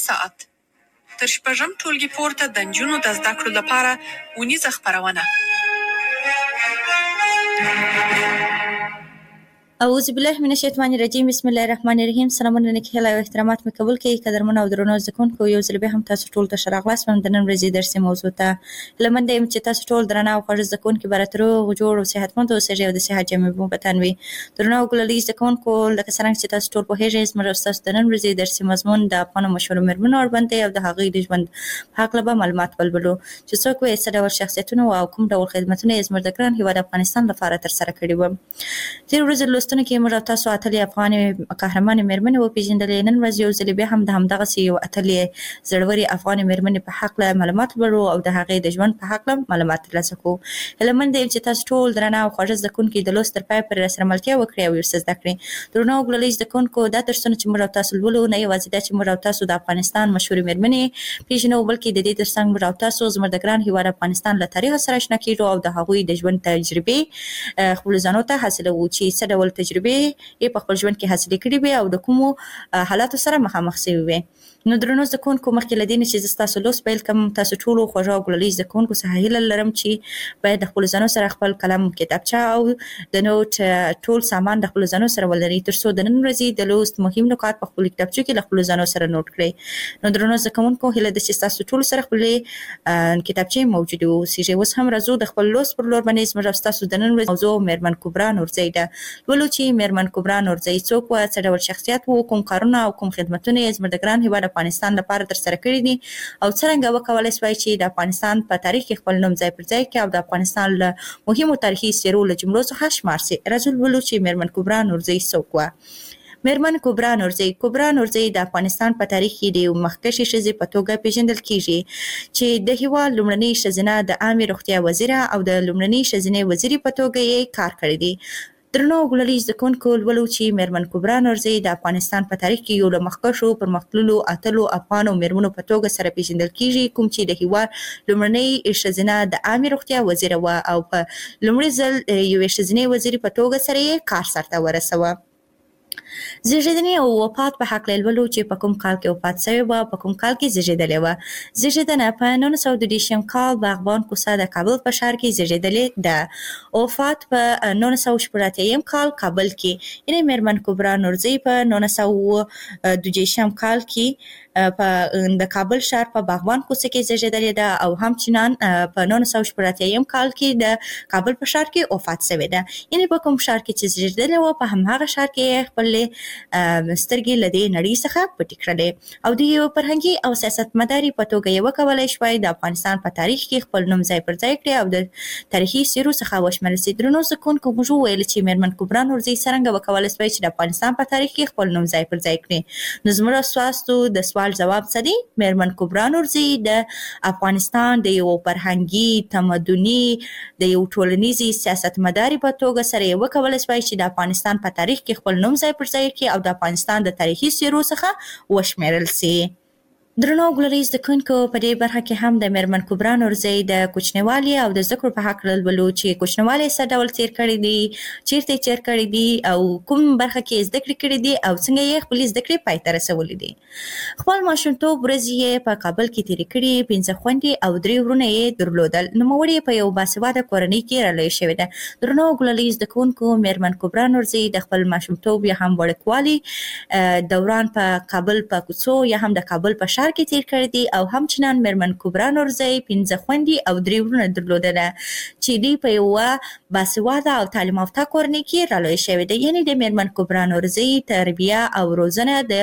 ساعت تر شپږم ټولګي پورته د نجونو د زده کړو لپاره ونیزه خپرونه. اعوذ بالله من الشیطان الرجیم. بسم الله الرحمن الرحیم. سلامونه نکهلا او احترامات مې قبول کړئ. قدرمنو او درنو زدهکوونکو، یو ځل بیا هم تاسو ټول ته ښه راغلاست وم د نن ورځې درسي موضوع ته. هیله منده یم چې تاسو ټول درانه او خوږ زدهکوونکي به راته روغ جوړ او صحتمند اوسئ او د صحت جامې مو په تن وي. درنو او ګلالي زدهکوونکو، لکه څرنګه چې تاسو ټول پوهېږئ، زموږ ستاسو د نن ورځې درسي مضمون د افغانو مشهورو مېرمنو اړوند دی او د هغوی د ژوند په هکله به معلومات ولولو چې څوک وې، څه ډول شخصیتونه او کوم ډول خدمتونه یې زموږ د ګران هېواد افغانستان لپاره ترسره کړي وو. تېرې ورځې لوستنو کې موږ او تاسو اتلې افغانې قهرمانې مېرمنې وپېژندلې. نن ورځ یو ځل بیا هم د همدغسې یو اتلې زړورې افغانې مېرمنې په هکله معلومات لولو او د هغې د ژوند په هکله معلومات ترلاسه کوو. هیله منده یم چې تاسو ټول درانه او خوږه زدهکوونکي د لوست تر پایه پورې راسره ملتیا وکړئ او ورسره زده کړئ. درنو او ګلالي زدهکوونکو، دا درسونه چې موږ او تاسو لولو، نه یوازې دا چې موږ او تاسو د افغانستان مشهورې مېرمنې پېژنو، بلکې د دې تر څنګ موږ او تاسو زموږ د ګران هېواد افغانستان له تاریخ سره اشنا کېږو او د هغوی د ژوند تجربې خپلو ځانو ته حاصلوو چې څه ډول تجربې یې په خپل ژوند کې حاصلې کړي وي او د کومو حالاتو سره مخامخ شوي وي. نو درنو زدهکوونکو، مخکې له دې نه چې زه ستاسو لوست پیل کړم، تاسو ټولو خوږو او ګلالي زدهکوونکو څخه هیله لرم چې باید د خپلو ځانو سره خپل قلم، کتابچه او د نوټ ټول سامان د خپلو ځانو سره ولرئ، تر څو د نن ورځې د لوست مهم نکات په خپلو کتابچو کې له خپلو ځانو سره نوټ کړئ. نو درنو زدهکوونکو، هیله ده چې ستاسو ټولو سره خپلې کتابچې موجودې واوسېږي. اوس هم راځو د خپل لوست پر لور باندې. زموږ او ستاسو د نن ورځې موضوع مېرمن کبرا نورزۍ ده. لولو چې مېرمن کبرا نورزۍ څوک وه، څه ډول شخصیت و، کوم کارونه او کوم خدمتونه یې زموږ د ګران هېواد افغانستان لپاره ترسره کړي دي او څرنګه وکولی سوای چې د افغانستان په تاریخ کې خپل نوم ځای پر ځای کړي او د افغانستان له مهمو تاریخي څېرو له جملو څخه شمار سي. راځو لولو چې مېرمن کبرا نورزۍ څوک وه. مېرمن کبرا نورزۍ. کبرا نورزۍ د افغانستان په تاریخ کې د یو مخکښې ښځې په توګه پېژندل کېږي چې د هېواد لومړنۍ ښځینه د عامې روغتیا وزیره او د لومړنۍ ښځینې وزیرې په توګه یې کار کړی دی. درنو ګلالي زدهکوونکو، لولو چې مېرمن کبرا نورزۍ د افغانستان په تاریخ کې یو له مخکښو پرمختللو اتلو افغانو مېرمنو په توګه سره پېژندل کېږي، کوم چې د هېواد لومړنۍ ښځینه د عامې روغتیا وزیره وه او په لومړي ځل یوې ښځینې وزیرې په توګه سره یې کار سرته ورسوه. زیږېدنې او وفات په هکله لولو چې په کوم کال کې وفات شوې وه، په کوم کال کې زیږېدلې وه. زیږېدنه په 1930 کال باغبان کوڅه د کابل په ښار کې زیږېدلې ده. وفات په 1980 کال کابل کې. یعنې مېرمن کبرا نورزۍ په 1930 کال کې په د کابل ښار په باغبان کوڅه کې زیږېدلې ده او همچنان په 1980 کال کې د کابل په ښار کې وفات شوې ده. یعنې په کوم ښار کې چې زیږېدلې وه، په همهغه ښار کې خپلې سترګې له دې نړۍ څخه پټې کړلې او د یو فرهنګي او سیاستمدارې په توګه یې وکولی شوای د افغانستان په تاریخ کې خپل نوم ځای پر ځای کړي او د تاریخي څېرو څخه وشمېرل سي. درنو زدهکوونکو، موږ وویل چې مېرمن کبرا نورزۍ څرنګه وکولی سوای چې د افغانستان په تاریخ کې خپل نوم ځای پر ځای کړي. نو زموږ ستاسو د سوال جواب څه دی؟ مېرمن کبرا نورزۍ د افغانستان د یو فرهنګي، تمدني، د یو ټولنیزې سیاستمدارې په توګه سره یې وکولی سوای چې د افغانستان په تاریخ کې خپل نوم ځای پر ځای کړي او د افغانستان د تاریخي څېرو څخه وشمېرل سي. درنو ګلالي زدهکوونکو، په دې برخه کې هم د مېرمن کبرا نورزۍ د کوچنیوالي او د زده کړو په هکله لولو چې کوچنیوالی یې څه ډول تېر کړی دی، چېرته یې تېر کړی دی او کوم برخه کې یې زده کړې کړې دي او څنګه یې خپلې زده کړې پای ته رسولې دي. خپل ماشومتوب ورځې یې په کابل کې تېرې کړې. 5 خویندې او 3 وروڼه یې درلودل. نوموړې یې په یو باسواده کورنۍ کې رالویه شوې ده. درنو ګلالي زدهکوونکو، مېرمن کبرا نورزۍ د خپل ماشومتوب یا هم وړکوالي دوران په کابل په کوڅو یا هم د کابل په ښار کې تېر کړی دی او همچنان مېرمن کبرا نورزۍ 5 خویندې او 3 وروڼه درلودله چې دوی په یوه باسواده او تعلیم یافته کورنۍ کې رالویه شوې ده. یعنې د مېرمن کبرا نورزۍ تربیه او روزنه د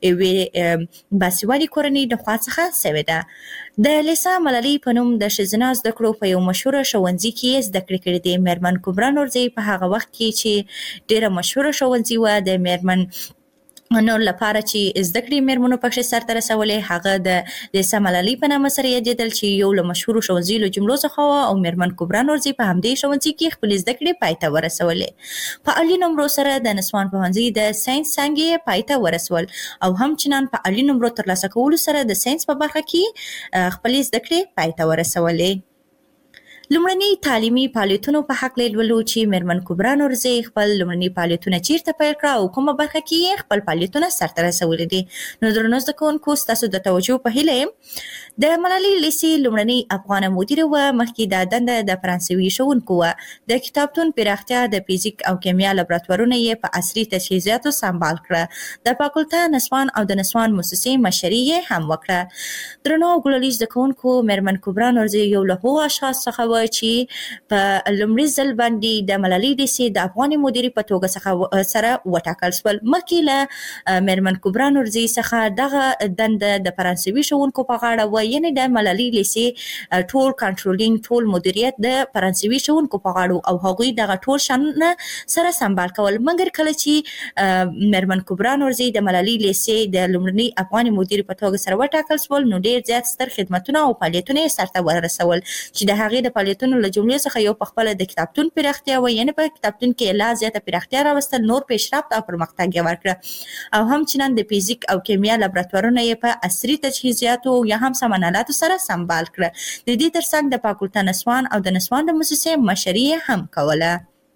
یوې باسوادې کورنۍ د خوا څخه شوې ده. د لیسا ملالۍ په نوم د ښځینه زده کړو په یو مشهوره ښوونځي کې یې زده کړې کړې دي. مېرمن کبرا نورزۍ په هغه وخت کې چې ډېره مشهوره ښوونځي وه د مېرمن نور لپاره چې زده کړې مېرمنو پکښې سرته رسولې، هغه د لیسا ملالۍ په نامه سره یادېدل چې یو له مشهورو ښوونځیو له جملو څخه وه او مېرمن کبرا نورزۍ په همدې ښوونځي کې خپلې زده کړې پای ته ورسولې. په عالي نمرو سره د نسوان پوهنځي د ساینس څانګې یې پای ته ورسول او همچنان په عالي نمرو ترلاسه کولو سره د ساینس په برخه کې خپلې زده کړې پای ته ورسولې. لومړني تعلیمي فعالیتونو په هکله لولو چې میرمن کبرا نورزي خپل لومړني فعالیتونه چیرته پیل کړه او کومه برخه کې یې خپل فعالیتونه سرته رسولي دي. نو درنو زده کوونکو ستاسو د توجه په هیله یم. د ملالۍ لیسې لومړنۍ افغانه مدیره وه. مخکې دا دنده د فرانسوي ښوونکو وه. د کتابتون پراختیا د فزیک او کیمیا لابراتوارونه یې په عصري تجهیزاتو سمبال کړه. د فاکولته نسوان او د نسوان موسسې مشري یې هم وکړه. درنو ګلالي زده کوونکو، میرمن کبرا نورزي یو له هغو اشخاص څخه وه چې په لومړي ځل باندې د ملالۍ لیسې د افغاني مدیرې په توګه څخه سره وټاکل شول. مخکې له میرمن کبرا نورزي څخه دغه دنده د فرانسوي ښوونکو په غاړه وه، یعنې د ملالۍ لیسې ټول کنټرولینګ، ټول مدیریت د فرانسوي ښوونکو په غاړه او هغوی دغه ټول شانونه سره سمبال کول. مګر کله چې میرمن کبرا نورزي د ملالۍ لیسې د لومړني افغاني مدیر په توګه سره وټاکل شول، نو ډېر زیات ستر خدمتونه او فعالیتونه یې سرته ورسول چې د هغې د فعالیتونو له جملې څخه یو پخپله د کتابتون پراختیا وه، یعنې په کتابتون کې لا زیاته پراختیا راوستل، نور پیشرفت او پرمختګ یې ورکړه او همچنان د فزیک او کیمیا لابراتوارونه یې په عصري تجهیزاتو یا هم سامانالاتو سره سمبال کړه. د دې ترڅنګ د فاکولته نسوان او د نسوان د موسسې مشري یې هم کوله.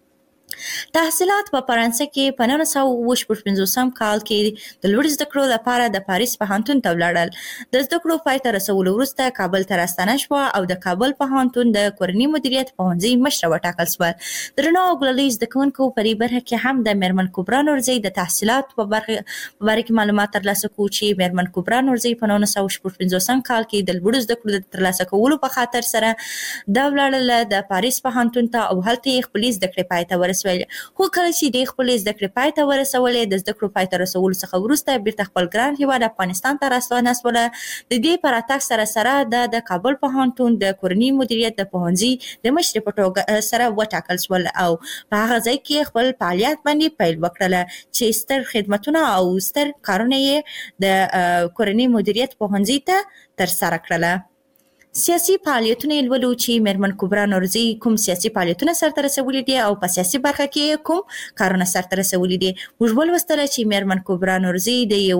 تحصیلات په فرانسه کې په 1955 کال کې د لوړ زده کړو لپاره د پاریس پوهنتون ته ولاړل. د زده کړو پای ته رسولو وروسته کابل ته راستنه شوه او د کابل پوهنتون د کورني مدیریت پوهنځي مشره وټاکل شول. درنو ګلالي زده کوونکو، په دې برخه کې هم د میرمن کبرا نورزي د تحصیلاتو په باره کې معلومات ترلاسه کوو چې میرمن کبرا نورزي په 1955 کال کې د لوړ زده کړو د ترلاسه کولو په خاطر سره دا ولاړله د پاریس پوهنتون ته او هلته یې خپلې زده کړې پای ته ورسولې. خو کله چې د خپلې زده کړې پای ته ورسولې، د زده کړو پای ته رسولو څخه وروسته بیرته خپل ګران هیواد افغانستان ته راستنه شوله. د دې په راتګ سره سره د کابل پوهنتون د کورني مدیریت د پوهنځي د مشرې په توګه سره وټاکل شول او په هغه ځای کې خپل فعالیت باندې پیل وکړله چې ستر خدمتونه او ستر کارونه یې د کورني مدیریت پوهنځي ته ترسره کړله. سیاسي فعالیتونه یې لولو چې میرمن کبرا نورزي کوم سیاسي فعالیتونه سرته رسولي دي او په سیاسي برخه کې کوم کارونه سرته رسولي دي. موږ ولوستله چې میرمن کبرا نورزي د یو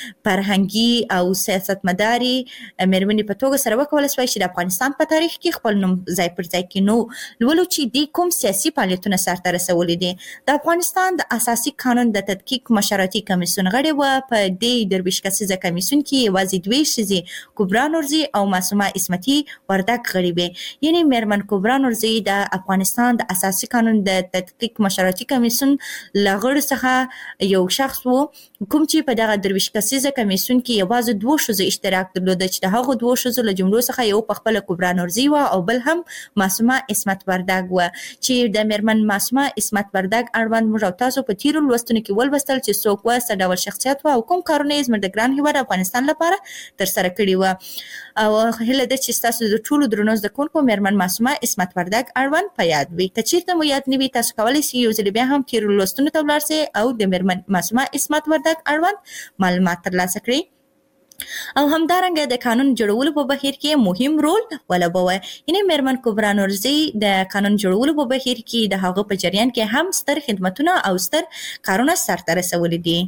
فرهنګي او سیاستمداري میرمنې په توګه سره وکولی شوای چې د افغانستان په تاریخ کې خپل نوم ځای پر ځای کړي. نو لولو چې دوی کوم سیاسي فعالیتونه سرته رسولي دي. د افغانستان د اساسي قانون د تدقیق مشورتي کمیسیون غړې وه. په دې درویش کسیزه کمیسیون کې یوازې دوې ښځې، کبرا نورزي او معصومه اسمتي وردک غړي وې. یعنې میرمن کبرا نورزي د افغانستان د اساسي قانون د تدقیق مشورتي کمیسیون له غړو څخه یو شخص و، کوم چې په دغه درویش کسیزه کمیسیون کې یوازې دوه ښځو اشتراک درلوده چې د هغو دوه ښځو له جملو څخه یو پخپله کبرا نورزي وه او بل هم معصومه اسمت وردک وه، چې د میرمن معصومه اسمت وردک اړوند موږ او تاسو په تیرو لوستونو کې ولوستل چې څوک وه، څه ډول شخصیت وه او کوم کارونه یې زموږ د ګران هیواد افغانستان لپاره ترسره کړي وه. او هیله ده چې تاسو د ټولو درنو زده کوونکو میرمن معصومه اسمت وردک اړوند په یاد وي. که چیرته مو یاد نه وي، تاسو کولی شئ یو ځل بیا هم تیرو لوستونو ته ولاړ شئ او د میرمن معصومه اسمت وردک اړوند معلومات ترلاسه کړئ. او همدارنګه د قانون جوړولو په بهیر کې مهم رول ولوبوه. یعنې میرمن کبرا نورزي د قانون جوړولو په بهیر کې د هغه په جریان کې هم ستر خدمتونه او ستر کارونه سرته رسولي دي.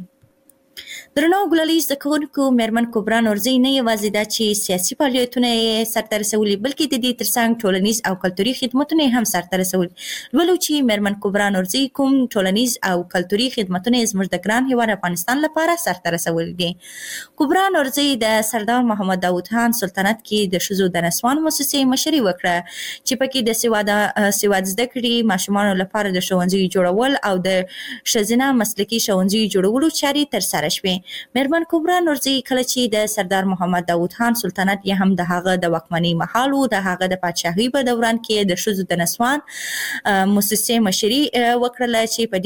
درنو ګلالي زده کوونکو، میرمن کبرا نورزي نه یوازې دا چې سیاسي فعالیتونه یې سرته رسولي، بلکې د دې ترڅنګ ټولنیز او کلتوري خدمتونه یې هم سرته رسولي. لولو چې میرمن کبرا نورزي کوم ټولنیز او کلتوري خدمتونه یې زموږ د ګران هیواد افغانستان لپاره سرته رسولي دي. کبرا نورزي د سردار محمد داود خان سلطنت کې د ښځو د نسوان موسسې مشري وکړه چې پکې د سواد زده کړې ماشومانو لپاره د ښوونځیو جوړول او د ښځینه مسلکي ښوونځیو جوړولو چارې ترسره شوې. میرمن کبرا نورزي کله چې د سردار محمد داود خان سلطنت یا هم د هغه د واکمنۍ مهال و، د هغه د پاچاهۍ په دوران کې د ښځو د نسوان موسسې مشري وکړله چې په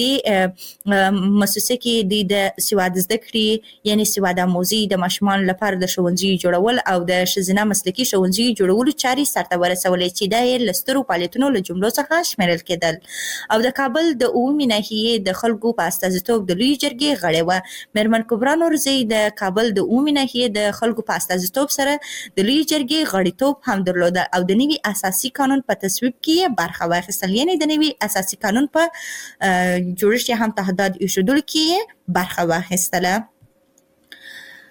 دې موسسه کې دوی د سواد زده کړې یعنې سواد آموزي د ماشومانو لپاره د ښوونځیو جوړول او د ښځینه مسلکي ښوونځیو جوړولو چارې سرته ورسولې چې دا یې له سترو فعالیتونو له جملو څخه شمیرل کېدل. او د کابل د اوومې ناحیې د خلکو په استازیتوب د لویې جرګې غړې وه. میرمن کبرا نورزي د کابل د اوومې ناحیې د خلکو په استازیتوب سره د لویې جرګې غړیتوب هم درلوده او د نوي اساسي قانون په تصویب کې یې برخه واخیستل، یعنې د نوي اساسي قانون په جوړښت یا هم تهدید ایښودلو کې یې برخه واخیستله.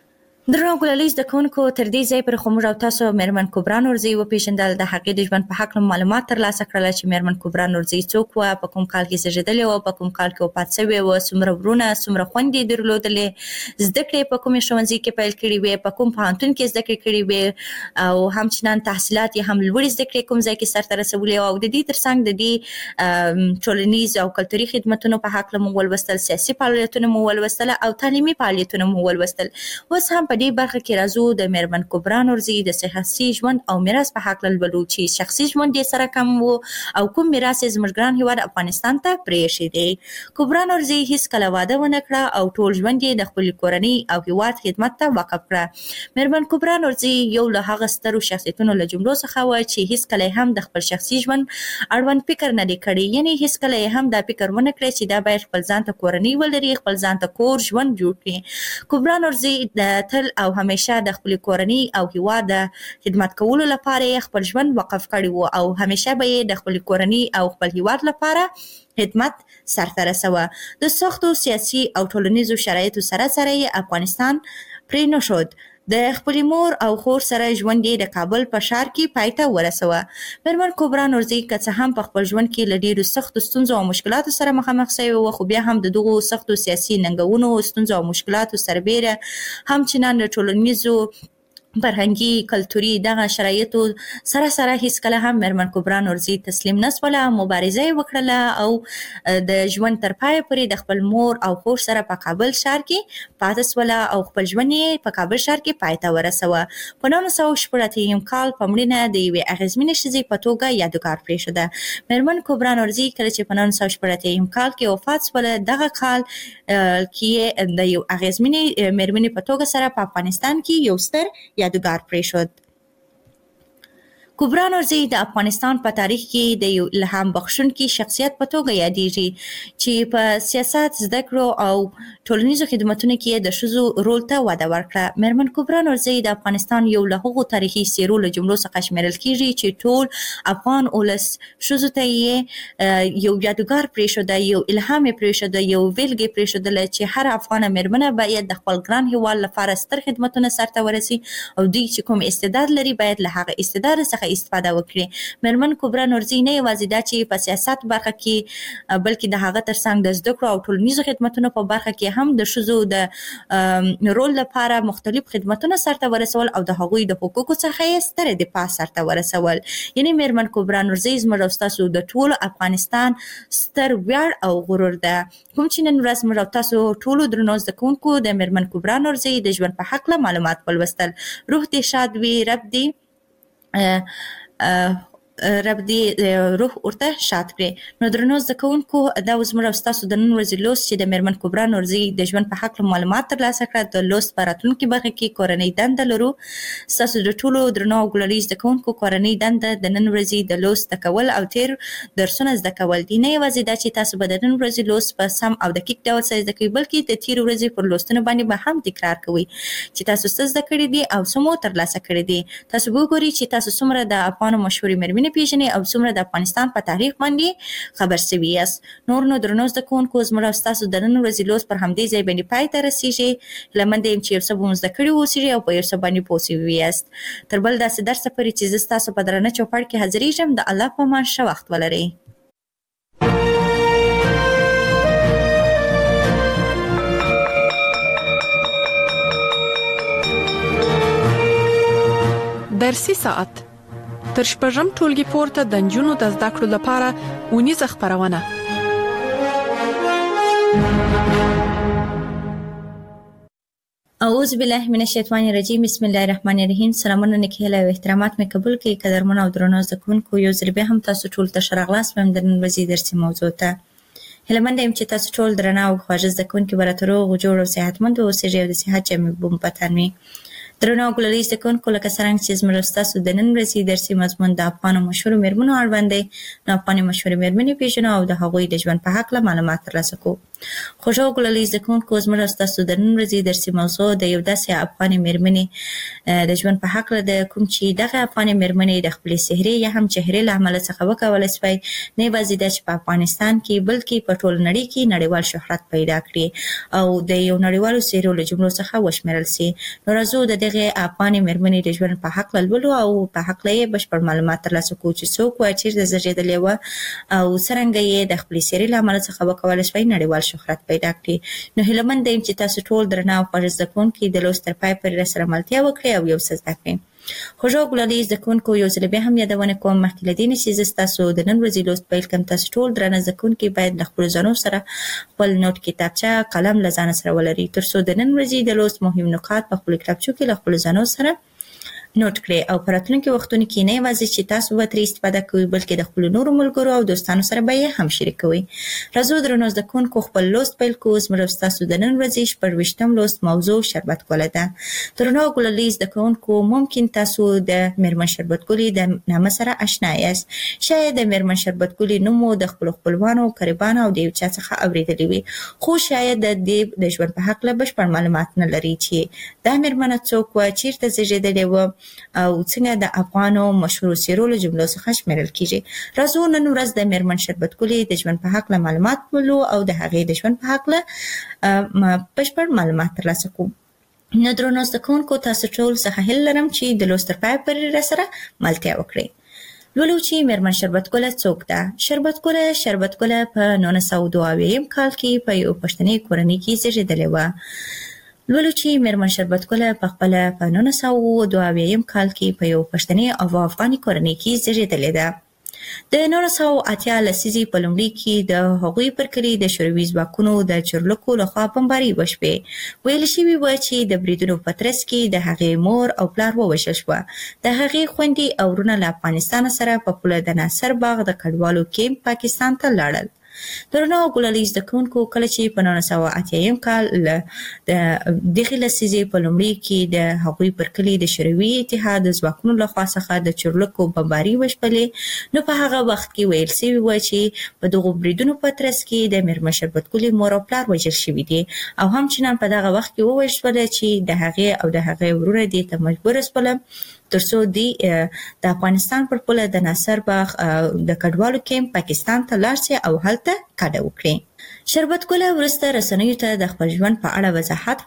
درنو ګلالي زده کوونکو تر دې ځای پر موږ او تاسو میرمن کبرا نورزي وپېژندل، د هغې د ژوند په هکله معلومات ترلاسه کړل چې میرمن کبرا نورزي څوک وه، په کوم کال کې زېږېدلې وه، په کوم کال کې وفات شوې وه، څومره ورونه، څومره خویندې یې درلودلې، زده کړې په کومې ښوونځي کې پیل کړې وې، په کوم پوهنتون کې زده کړې کړې وې، او همچنان تحصیلات یې هم لوړې زده کړې کوم ځای کې سرته رسولې وه، او د دې ترڅنګ د دې ټولنیز او کلتوري خدمتونو په هکله مو ولوستل، سیاسي فعالیتونه مو ولوستل او تعلیمي فعالیتونه مو ولوستل. اوس هم په دې برخه کې راځو د میرمن کبرا نورزي د شخصي ژوند او میراث په هکله لولو چې شخصي ژوند یې سره کم و او کوم میراث یې زموږ ګران هېواد افغانستان ته پرېښی دی. کبرا نورزي هیڅکله واده ونه کړه او ټول ژوند یې د خپلې کورنۍ او هېواد خدمت ته وقف کړه. میرمن کبرا نورزي یو له هغه سترو شخصیتونو له جملو څخه وه چې هیڅکله یې هم د خپل شخصي ژوند اړوند فکر نه دی کړی، یعنې هیڅکله یې هم دا فکر ونه کړی چې دا باید خپل ځان ته کورنۍ ولري، خپل ځان ته کور ژوند جوړ کړي. کبرا نورزي د تل او همیشه د خپل کورنۍ او هیواد د خدمت کولو لپاره یې خپل ژوند وقف کړی و او همیشه به یې د خپل کورنۍ او خپل هیواد لپاره خدمت سرته رسوه. د سختو سیاسي او ټولنیزو شرایطو سره سره یې افغانستان پرې نه شود. د خپلې مور او خور سره ژوند یې د کابل په ښار کې پای ته ورسوه. میرمن کبرا نورزي که څه هم په خپل ژوند کې له ډېرو سختو ستونزو او مشکلاتو سره مخامخ شوې وه، خو بیا هم د دغو سختو سیاسي ننګونو، ستونزو او مشکلاتو سربیره همچنان د ټولنیزو فرهنګي کلتوري دغه شرایطو سره سره هیڅکله هم میرمن کبرا نورزي تسلیم نه شوله، مبارزه یې وکړله او د ژوند تر پایه پورې د خپل مور او خور سره په کابل ښار کې پاتې شوله او خپل ژوند یې په کابل ښار کې پای ته ورسوه. په 1980 کال په مړینه د یوې اغېزمنې ښځې په توګه یادګار پرېښوده. میرمن کبرا نورزي کله چې په 1980 کال کې وفات شوله، دغه کال کې د یو اغېزمنې میرمنې په توګه سره په افغانستان کې یو ستر یادګار پرېښود. کبرا نورزي د افغانستان په تاریخ کې د یو الهام بخښونکي شخصیت په توګه یادېږي چې په سیاست، زده کړو او ټولنیزو خدمتونو کې د ښځو رول ته وده ورکړه. میرمن کبرا نورزي د افغانستان یو له هغو تاریخي څېرو له جملو څخه شمیرل کېږي چې ټول افغان ولس ښځو ته یې یو یادګار پرېښوده، یو الهام یې پرېښوده، یو ویلګې پرېښودله چې هر افغانه میرمنه باید د خپل ګران هېواد لپاره ستر خدمتونه سرته ورسي او دوی چې کوم استعداد لري باید له هغه استعداد څخه استفاده وکړي. میرمن کبرا نورزي نه یوازې دا چې په سیاست برخه کې بلکې د هغه ترڅنګ د زده کړو او ټولنیزو خدمتونو په برخه کې هم د ښځو د رول لپاره مختلف خدمتونه سرته ورسول او د هغوی د حقوقو څخه یې ستره دفاع سرته ورسول. یعنې میرمن کبرا نورزي زموږ او ستاسو د ټولو افغانستان ستر ویاړ او غرور ده. کوم چې نن ورځ موږ او تاسو ټولو درنو زده کوونکو د میرمن کبرا نورزي د ژوند په هکله معلومات ولوستل. روح دې شاد وي، رب دې روح ورته شاد کړي. نو درنو زده کوونکو، دا اوس موږ او ستاسو د نن ورځې لوست چې د میرمن کبرا نورزي د ژوند په هکله معلومات ترلاسه کړه. د لوست په راتلونکي برخه کې کورنۍ دنده لرو. ستاسو د ټولو درنو او ګلالي زده کوونکو کورنۍ دنده د نن ورځې د لوست زده کول او تیر درسونه زده کول دي. نه یوازې دا چې تاسو به د نن ورځې لوست په سم او دقیق ډول سره زده کوئ، بلکې د تیر ورځې پر لوستونو باندې به هم تکرار کوئ چې تاسو څه زده کړي دي او څه مو ترلاسه کړي دي. تاسو به وګورئ چې تاسو څومره د افغانو مشهورې میرمنې پیژنئ او څومره د افغانستان په تاریخ باندې خبر شوي یاست. نو درنو زده کوونکو، زموږ او ستاسو د نن ورځې لوست پر همدې ځای باندې پای ته رسیږي. هیله منده یم چې یو څه به مو زده کړي واوسیږئ او په یو څه باندې پوه شوي یاست. تر بل داسې درسه پورې چې زه ستاسو په درانه چوپړ کې حاضرېږم، د الله په امان ښه وخت ولرئ. درسي ساعت تر شپږم ټولګي پورته د نجونو د زده کړو لپاره اونیزه خپرونه. اعوذ بالله من الشیطان الرجیم، بسم الله الرحمن الرحیم. سلامونه، نیکهیله او احترامات مې قبول کړئ. قدرمن او درنو زده کوونکو، یو ځل بیا هم تاسو ټول ته ښه راغلاست وایم د نن ورځې درسي موضوع ته. هیله منده یم چې تاسو ټول درانه او خواږه زده کوونکي به راته روغ جوړ او صحتمند واوسیږئ او د صحت جامې به مو په تن وي. درنو او ګلالي زده کوونکو، لکه څرنګه چې زموږ او ستاسو د نن ورځې درسي مضمون د افغانو مشهورو میرمنو اړوند دی، نو افغاني مشهورې میرمنې پېژنو او د هغوی د ژوند په هکله معلومات ترلاسه کوو. خوږو ګلالي زده کوونکو زموږ ستاسو د نن ورځې درسي موضوع د یو داسې افغانې مېرمنې د ژوند په هکله ده، کوم چې دغه افغانې مېرمنې د خپلې سحري یا هم چهرې له امله څخه وکولی سوی نه یوازې دا چې په افغانستان کې بلکې په ټوله نړۍ کې نړیوال شهرت پیدا کړي او د یو نړیوالو څېرو له جملو څخه وشمېرل سي. نو راځو د دغې افغانې مېرمنې د ژوند په هکله لولو او په هکله یې بشپړ معلومات ترلاسه کوو چې څوک وه، چېرته زېږېدلې وه او څرنګه یې د خپلې سحرې له امله څخه وکولی سوی نړیوال شهرت پیدا کړي. نو هیله مند یم چې تاسو ټول درنه او خوږ زده کوونکي د لوست تر پای پورې راسره ملتیا وکړئ او یو څه زده کړئ. خوږو ګلالي زده کوونکو یو ځل بیا هم یادونه کوم مخکې له دې نه چې زه ستاسو د نن ورځې لوست پیل کړم، تاسو ټول درنه زده کوونکي باید له خپلو ځانو سره خپل نوټ کتابچه قلم له ځانه سره ولرئ تر څو د نن ورځې د لوست مهم نکات په خپلو کتابچو کې له خپلو ځانو سره نوٹ کړئ او په راتلونکي وختونو کې نه یوازې چې تاسو به ترې استفاده کوئ بلکې د خپلو نورو ملګرو او دوستانو سره به یې هم شریکوئ. راځو درنو زده کوونکو خپل لوست پیل کوو. زموږ ستاسو د نن ورځې 14 لوست موضوع شربت ګله ده. درنو ګلالي زده کوونکو ممکن تاسو د میرمن شربت ګلې د نامه سره آشنا یاست. شاید د میرمن شربت ګلې نوم مو د خپلو خپلوانو، قریبانو او د یو چا څخه اورېدلی وي، خو شاید د دې د ژوند په هکله بشپړ معلومات نه لري چې دا میرمنه څوک وه، چیرته زېږېدلې وه او څنګه د افغانو مشهورو څېرو له جملو څخه شمېرل کیږي. راځو نن ورځ د میرمن شربت ګلې د ژوند په هکله معلومات ولولو او د هغې د ژوند په هکله بشپړ معلومات ترلاسه کوو. نو درنو زده کوونکو تاسو ټول څخه هیله لرم چې د لوست تر پایه پورې راسره ملتیا وکړئ. لولو چې میرمن شربت ګله څوک ده. شربت ګله په 1922 کال کې په یو پښتني کورنۍ کې زېږېدلې وه. لولو چې میرمن شربت ګله په خپله په 1922 کال کې په یو پښتني او افغاني کورنۍ کې زېږېدلې ده. د 1980 لسیزې په لومړي کې د هغوی پر کلي د شوروي ځواکونو د چورلکو لخوا بمبارۍ وشوې. ویل شوي وه چې د بریدونو په ترڅ کې د هغې مور او پلار ووژل شوه. د هغې خویندې او وروڼه له افغانستان سره په پوله د ناصر باغ د کډوالو کیمپ پاکستان ته لاړل. درنو ګلالي زده کوونکو کله چې په 1980 کال د دغې لسیزې په لومړي کې د هغوی پر کلي د شوروي اتحاد د ځواکونو لخوا څخه د چورلکو بمبارۍ وشپلې، نو په هغه وخت کې ویل سوي وه چې په دغو بریدونو په ترڅ کې د میرمن شربت ګلې مور او پلار وژل شوي دي او همچنان په دغه وخت کې وویل شوله چې د هغې او د هغې وروڼه دې ته مجبوره شوله ترڅو د افغانستان پر پوله د ناصر باغ د کډوالو کیمپ پاکستان ته لاړ شي او هلته کډه وکړي. شربت ګله وروسته رسنیو ته د خپل ژوند په اړه وضاحت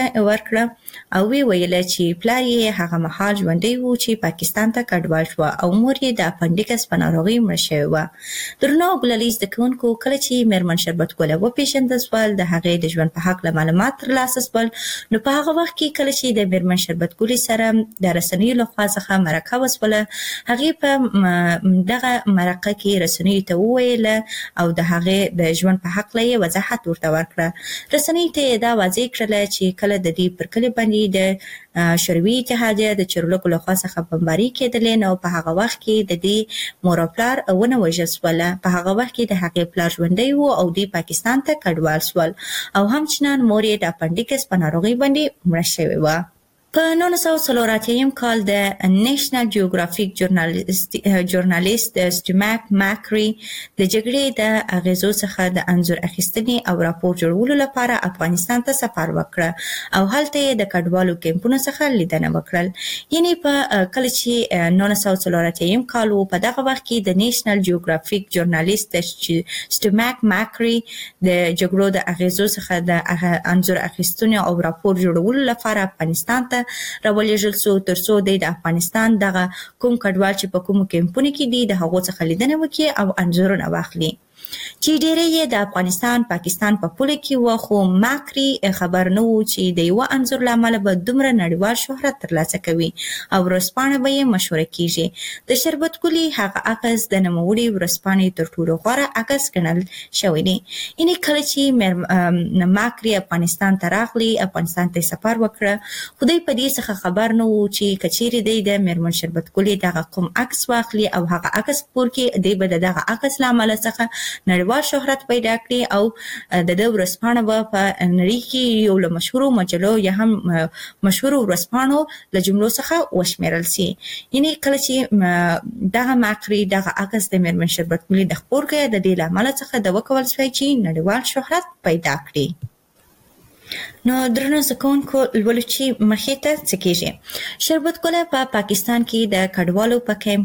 ورکړه او وی ویله چې پلار یې هغه مهال ژوندی و چې پاکستان ته کډوال شوه او مور یې د اپنډیکس په ناروغۍ مړه شوې وه. درنو ګلالي زده کوونکو کله چې میرمن شربت ګله وپېژندل سول، د هغې د ژوند په هکله معلومات ترلاسه سول، نو په هغه وخت کې کله چې د میرمن شربت ګلې سره د رسنیو لخوا څخه مرکه وسوله، هغې په دغه مرکه کې رسنیو ته وویله او د هغې د ژوند په هکله وضاحت ورته ورکړه. رسنۍ ته یې دا واضح کړله چې کله د دې پر کلي باندې د شوروي اتحادیه د چورلکو لخوا څخه بمبارۍ کېدلې، نو په هغه وخت کې د دې مور او پلار ونه وژل سوله. په هغه وخت کې د هغې پلار ژوندی و او دوی پاکستان ته کډوال سول او همچنان مور یې د اپنډیکس په ناروغۍ باندې مړه شوې وه. په 1984 کال د نیشنل جیوګرافیک ژورنالیست سټیماک ماکري د جګړې د اغیزو څخه د انځور اخیستنې او راپور جوړولو لپاره افغانستان ته سفر وکړه او هلته یې د کډوالو کیمپونو څخه لیدنه وکړل. یعنې په کله چې 1984 کال و، په دغه وخت کې د نیشنل جیوګرافیک ژورنالیست سټیماک ماکري د جګړو د اغیزو څخه د انځور اخیستنې او راپور جوړولو لپاره افغانستان ته راولېږل سو ترڅو د افغانستان دغه کوم کډوال چې په کومو کیمپونو کې دي د هغو څخه لیدنه وکړي او انځورونه واخلي. چې ډېری یې د افغانستان پاکستان په پوله کې وه، خو ماکري خبر نه و چې د یوه انځور له امله به دومره نړیوال شهرت ترلاسه کوي او ورځپاڼه به یې مشهوره کیږي. د شربت ګلې هغه عکس د نوموړې ورځپاڼې تر ټولو غوره عکس ګڼل شوی دی. یعنې کله چې ماکري افغانستان ته راغلی، افغانستان ته سفر وکړه، خو دوی په دې څخه خبر نه و چې که چیرې دی د میرمن شربت ګلې دغه کوم عکس واخلي او هغه عکس پور کې دی به د دغه عکس له امله څخه نړیوال شهرت پیدا کړي او د د ورځپاڼه په نړۍ کې یو له مشهورو مجلو یا هم مشهورو ورځپاڼو له جملو څخه وشمیرل سي. یعنی کله چې دغه ماکري دغه عکس د میرمن شربت ګلي د خپور کې د دې لامل څخه د وکول شوی چې نړیوال شهرت پیدا کړي. نو درنو زکونکو لولو چې مخې ته څه کېږي. شربت ګله په پاکستان کې د کډوالو په کیمپ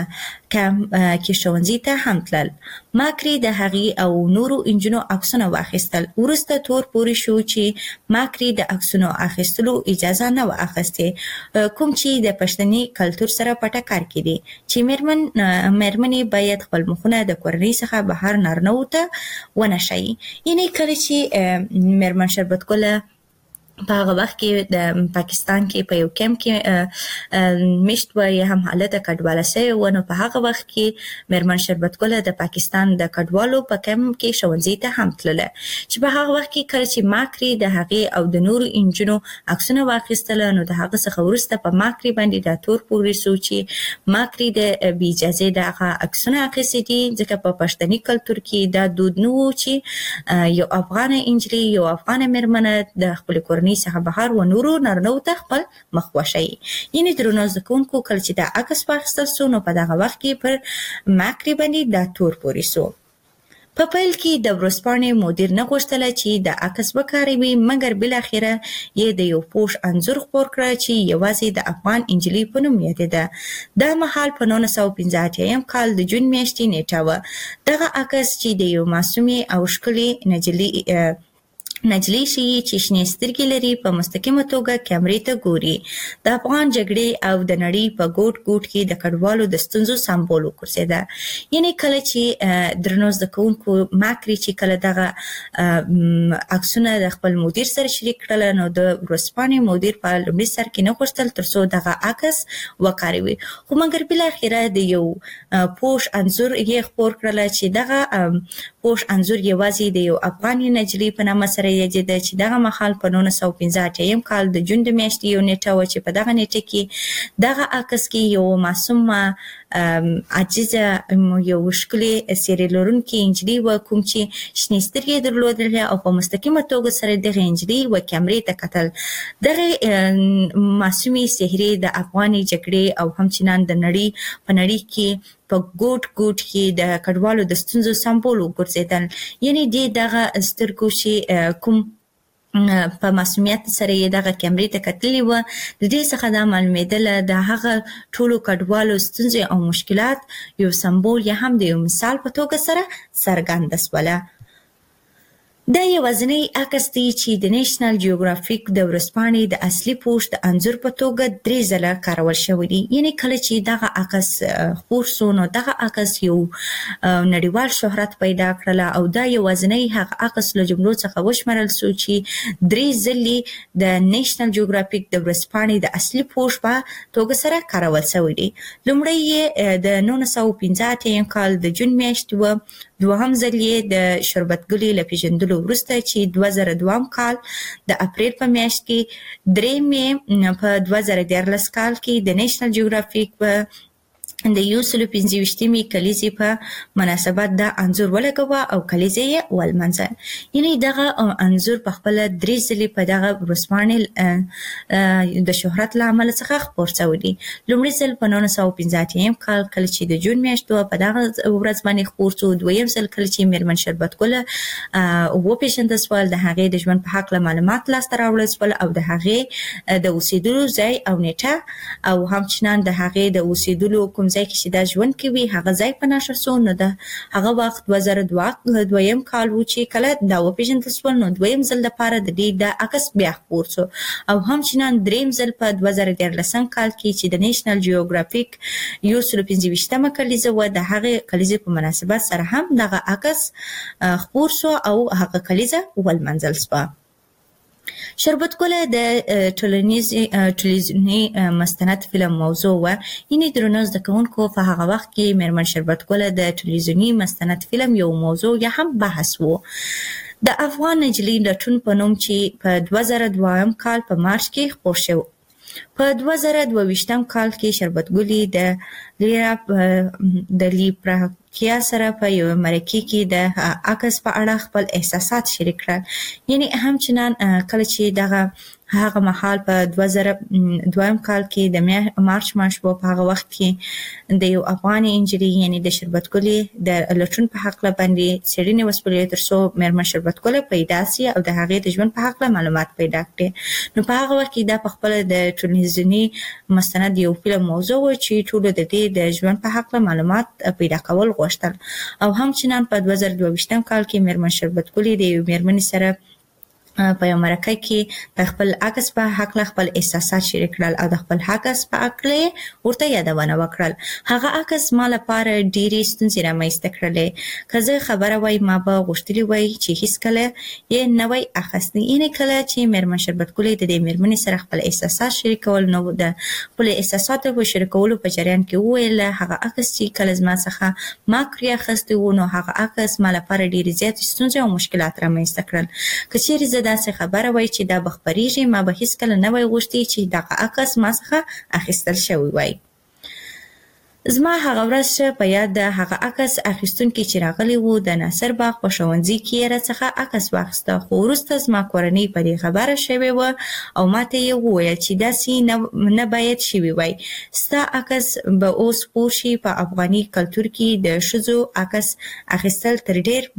کې ښوونځي ته هم تلل. ماکري د هغې او نورو انجونو عکسونه واخیستل. وروسته تور پورې شو چې ماکري د عکسونو اخیستلو اجازه نه وه اخیستې، کوم چې د پښتني کلتور سره په ټکر کې دي چې میرمنې باید خپل مخونه د کورنۍ څخه بهر نارینه‌وو ته ونه ښایي. یعنې کله چې میرمن شربت ګله په هغه وخت کې د پاکستان کې په یو کیمپ کې میشت و یا هم حالت کډواله شوی و، نو په هغه وخت کې میرمن شربت ګله د پاکستان د کډوالو په کیمپ کې ښوونځي ته هم تلله، چې په هغه وخت کې کله چې ماکري د هغې او د نورو انجونو عکسونه واخیستله، نو د هغه څخه وروسته په ماکري باندې دا تور پورې شو چې ماکري د بې اجازې د هغه عکسونه اخیستي دي، ځکه په پښتني کلتور کې دا دود نه و چې یو افغانه انجلۍ یو افغانه میرمنه د خپلې کورنۍ څخه بهر و نورو نارینه‌وو ته خپل مخ وښایي. یعنې درنو زده کوونکو کله چې دا عکس واخیستل سو، نو په دغه وخت کې پر ماکري باندې دا تور پورې سو. په پیل کې د ورځپاڼې مدیر نه غوښتله چې د عکس وکاروي، مګر بالاخره یې د یو پوش انځور خپور کړ چې یوازې د افغان انجلۍ په نوم یادېده. دا مهال په 1985 کال د جون میاشتې نیټه وه. دغه عکس چې د یو معصومې او ښکلې نجلۍ ښیي چې شنې سترګې لري، په مستقیمه توګه کیمرې ته ګوري. د افغان جګړې او د نړۍ په ګوټ ګوټ کې د کډوالو د ستونزو سمبول وګرځېده. یعنې کله چې درنو زده کوونکو ماکري چې کله دغه عکسونه د خپل مدیر سره شریک کړل، نو د ورځپاڼې مدیر په لومړي سر کې نه غوښتل تر څو دغه عکس وکاروي، خو مګر بالاخره د یو پوش انځور یې خپور کړل چې دغه پوش انځور یوازې د یو افغاني نجلۍ په نامه سره یادېده، چې دغه مهال په 1985 کال د جون د میاشتې یو نیټه وه چې په دغه نیټه کې دغه عکس کې یو معصومه عاجزه یو ښکلې څېرې لرونکې نجلۍ وه، کوم چې شنې سترګې یې درلودلې او په مستقیمه توګه سره دغې نجلۍ و کیمرې ته کتل. دغې معصومې څهرې د افغاني جګړې او همچنان د نړۍ په نړۍ کې په ګوټ ګوټ کې د کډوالو د ستونزو سمبول وګرځېدل. یعنې دې دغه سترګو چې کوم په معصومیت سره یې دغه کیمرې ته کتلې وه، د دې څخه دا معلومېدله د هغه ټولو کډوالو ستونزې او مشکلات یو سمبول یا هم د یو مثال په توګه سره څرګنده سوله. دا یوازینی عکس دی چې د نیشنل جیوګرافیک د ورځپاڼې د اصلي پوسټ د انځور په توګه 3 ځله کارول شوی دی. یعنې کله چې دغه عکس خپور سو، نو دغه عکس یو نړیوال شهرت پیدا کړله او دا یوازینی هغه عکس له جملو څخه وشمارل سو چې 3 ځلې د نیشنل جیوګرافیک د ورځپاڼې د اصلي پوسټ په توګه سره کارول شوی دی. لومړی یې د 1985 کال د جون میاشتې وه، دوهم ځل یې د شربت ګلې له پیژندلو وروسته چې 2002 کال د اپریل په میاشت کې، درېیم یې په 2014 کال کې د نیشنل جیوګرافیک په د 125مې کلیزې په مناسبت دا انځور ولګوه او کلیزې یې ولمانځه. یعنې دغه انځور په خپله 3 ځلې په دغه ورځپاڼې د شهرت له امله څخه خپور شوی دی. لومړی ځل په 1985 کال کله چې د جون میاشت وه، په دغه ورځ باندې خپور شو. دویم ځل کله چې میرمن شربت ګله وپېژندل سول، د هغې د ژوند په هکله معلومات لاسته راوړل سول او د هغې د اوسېدلو ځای او نیټه او همچنان د هغې د اوسېدلو کوم ځای کې چې دا ژوند کوي هغه ځای په نښه سو. نو د هغه وخت 2002 کال و چې کله دا وپېژندل سول، نو دویم ځل دپاره د دې د عکس بیا خپور سو او همچنان درېیم ځل په 2014 کال کې چې د نیشنل جیوګرافیک 125مه کلیزه وه، د هغې کلیزې په مناسبت سره هم دغه عکس خپور سو او هغه کلیزه ولمانځل سوه. شربت ګله د ټلویزیوني مستند فلم موضوع وه. یعنې درنو زده کوونکو په هغه وخت کې میرمن شربت ګله د ټلویزیوني مستند فلم یو موضوع یا هم بحث و. د افغان نجلۍ لټون په نوم چې په 2002 کال په مارچ کې خپور شو. په 2022 کال کې شربتګلي د لیپراکیا سره په یو مرکه کې د عکس په اړه خپل احساسات شریک کړل. یعنی همچنان کله چې دغه هغه مهال په 2002 کال کې د مارچ میاشت په هغه وخت کې د یو افغان انجلۍ یعنی د شربتګلي د لټون په حق باندې څېړنې وسپارلې ترڅو مېرمن شربتګلي پیدا سي او د هغې د ژوند په حق معلومات پیدا کړي. نو په هغه وخت کې دا په خپل د ټلویزیوني مستند یو فلم موضوع و چې ټول د دې د ژوند په حق معلومات پیدا کول غوښتل. او همچنان په 2022 کال کې مېرمن شربتګلي د یو مېرمنې سره په یو مرکه کې د خپل عکس په حق خپل احساسات شریک کړل او د خپل عکس په اړه ورته یادونه وکړل. هغه عکس ما لپاره ډېرې ستونزې رامنځته کړلې. که زه خبره وای ما به غوښتلي وای چې هیڅ کله یې نه وای اخیستی. یعنې کله چې مېرمن شربتګلي د دې مېرمنې سره خپل احساسات شریکول نو د خپل احساساتو په شریکولو په جریان کې وویل هغه عکس چې کله زما څخه ما کړی اخیستی و نو هغه عکس ما لپاره ډېرې زیاتې ستونزې او مشکلات رامنځته کړل. که چیرې زه داسې خبره وای چې دا بخبريږي ما به هیڅ کله نه وای غوښتي چې دغه عکس ما څخه اخیستل شوی وای. زما هغه ورځ په یاد ده هغه عکس اخیستونکي چې راغلی وو د ناصر باغ په ښوونځي کې یې راڅخه عکس واخیسته. خو وروسته زما کورنۍ په دې خبره شوې وه او ماته یې وویل چې داسې نه باید شوي وای. ستا عکس به اوس پوه شي په افغاني کلتور کې د ښځو عکس اخیستل تر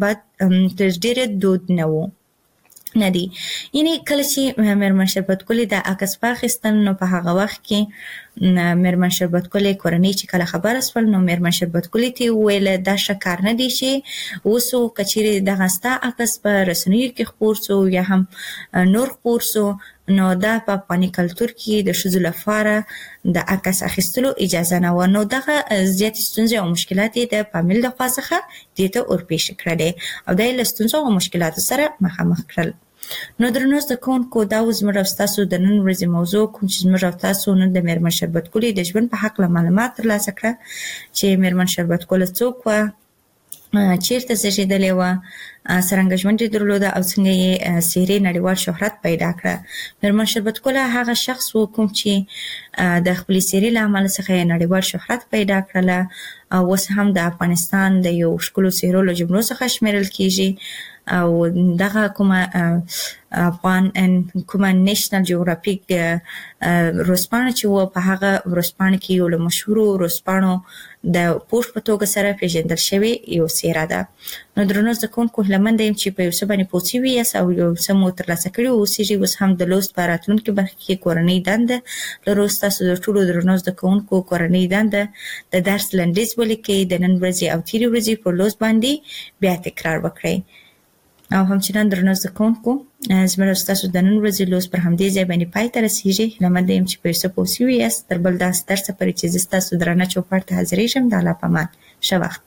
ډېره دود نه وو. نه دی. یعنی کله چې مېرمن شربتګلي د عکس واخیستل نو په هغه وخت کې مېرمن شربتګلي کورنۍ چې کله خبره سول نو مېرمن شربتګلي ته وویل دا ښه کار نه دی چې اوس که چیرې دغه ستا عکس په رسنیو کې خپور سو یا هم نور خپور سو نو دا په افغاني کلتور کې د ښځو لپاره د عکس اخیستلو اجازه نه وه. نو دغه زیاتې ستونزې او مشکلات یې د فامیل لخوا څخه دې ته ورپېښې کړلې او دا یې له ستونزو او مشکلاتو سره مخامخ کړل. نو درنو زده کوونکو دا و زموږ او ستاسو د نن ورځې موضوع کوم چې زموږ او تاسو نن د مېرمن شربتګلي د ژوند په هکله معلومات ترلاسه کړه چې مېرمن شربتګلي څوک وه، چیرته زیږېدلې وه، څرنګه ژوند یې درلوده او څنګه یې څېرې نړیوال شهرت پیدا کړه. مېرمن شربتګلي هغه شخص و کوم چې د خپلې څېرې له امله څخه یې نړیوال شهرت پیدا کړله او اوس هم د افغانستان د یو ښکلو څېرو له جملو څخه شمیرل کیږي. او دغه کومه نېشنل جیوګرافیک ورځپاڼه چې وه په هغه ورځپاڼه کې یو له مشهورو ورځپاڼو د پوسټ په توګه سره پیژندل شوې یو څېره ده. نو درنو زده کوونکو هیله منده یم چې په یو څه باندې پوه سوي یاست او یو څه مو ترلاسه کړي اوسېږي. اوس هم د لوست په راتلونکي برخه کې کورنۍ دنده لرو. ستاسو د ټولو درنو زده کوونکو کورنۍ دنده د درس لنډیز ولیکئ، د نن ورځې او تېرې ورځې پر لوست باندې بیا تکرار وکړئ. او همچنان درنو زده کوونکو زموږ او ستاسو د نن ورځې لوست پر همدې ځای باندې پای ته رسېږي. هیله منده یم چې په یو څه پوه سوي یاست. تر بل داسې درسه پورې چې زه ستاسو درانه چوپړ ته حاضرېږم د الله په امان. ښه وخت.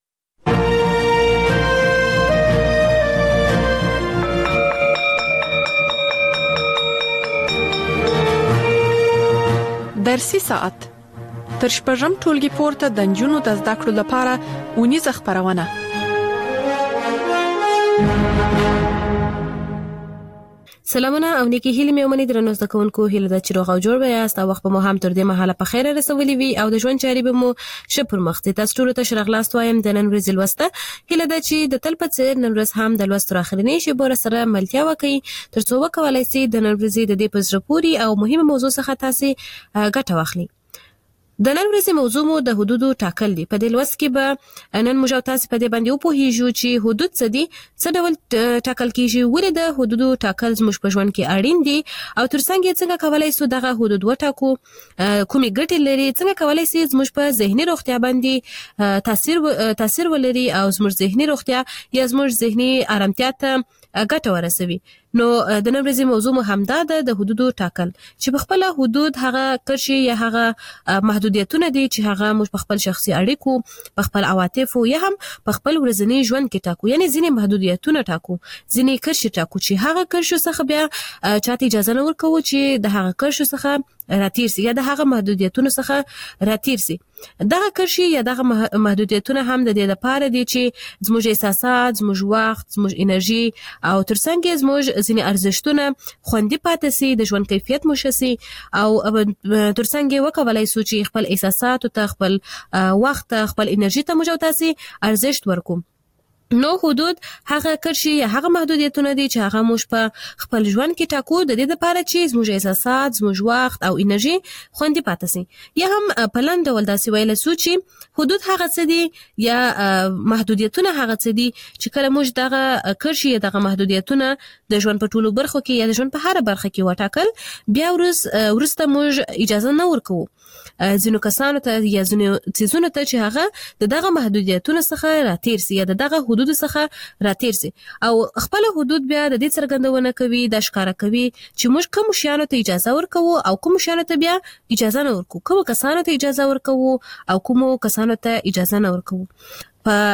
درسي ساعت تر شپږم ټولګي پورته د نجونو د زده کړو لپاره اونیزه خپرونه. سلامونه او نیکی هیله مې ومني درنو زده کوونکو. هیله ده چې روغ او جوړ یاست او وخت به مو هم تر دې مهاله په خیر رسولي وي او د ژوند چارې به مو ښه پر مخ ځي. تاسو ټولو ته ښه راغلاست وایم د نن ورځې لوسته. هیله ده چې د تل په څېر نن ورځ هم د لوست تر اخرنۍ شېبو راسره ملتیا وکړئ ترڅو وکولای سئ د نن ورځې د دې په زړه پورې او مهمه موضوع څخه تاسې ګټه واخلئ. د نن ورځې موضوع مو د حدودو ټاکل دي. په دې لوست کې به نن موږ او تاسو په دې باندې وپوهیږو چې حدود څه دي، څه ډول ټاکل کیږي، ولې د حدودو ټاکل زموږ په ژوند کې اړین دي او ترڅنګ یې څنګه کولای سو دغه حدود وټاکو، کومې ګټې لري، څنګه کولای سي زموږ په ذهني روغتیا باندې تاثیر ولري او زموږ ذهني روغتیا یا زموږ ذهني آرامتیا ته ګټه ورسوي. نو د نن ورځې موضوع مو همدا ده د حدودو ټاکل چې په خپل حدود هغه کرشي یا هغه محدودیتونه دي چې هغه موږ په خپل شخصي اړیکو، په خپل عواطفو یا هم په خپل ورځني ژوند کې ټاکو. یعنی ځینې محدودیتونه ټاکو، ځینې کرشي ټاکو چې هغه کرشو څخه بیا چاته اجازه نه ورکوو چې د هغه کرشو څخه راتیر سي یا د هغه محدودیتونو څخه راتیر سي. دغه کرشي یا دغه محدودیتونه هم د دې لپاره دي چې زموږ احساسات، زموږ وخت، زموږ انرژي او ترڅنګ زموږ ځینې ارزښتونه خوندي پاتې سي، د ژوند کیفیت مو ښه سي او ترڅنګ وکولای سو چې خپل احساسات ته، خپل وخت ته، خپل انرژي ته موږ تاسو ارزښت ورکوم. نو حدود هغه کرشي یا هغه محدودیتونه دي چې هغه موږ په خپل ژوند کې ټاکو د دې لپاره چې زموږ احساسات، زموږ وخت او انرژي خوندي پاتې سي. یا هم په لاندې ډول داسې ویل سو چې حدود هغه څه دي یا محدودیتونه هغه څه دي چې کله موږ دغه کرشي یا دغه محدودیتونه د ژوند په ټولو برخو کې یا د ژوند په هر برخه کې وټاکل، بیا ورسته موږ اجازه نه ورکوو ځینو کسانو ته یا ځینو څیزونو ته چې هغه دغه محدودیتونو څخه راتیر سي یا دغه حدود څخه راتیر سي او خپل حدود بیا د دې څرګندونه کوي، د ښکارا کوي چې موږ کوم شیانو ته اجازه ورکوو او کوم شیانو ته بیا اجازه نه ورکوو، کوم کسانو ته اجازه ورکوو او کوم کسانو ته اجازه نه ورکوو. په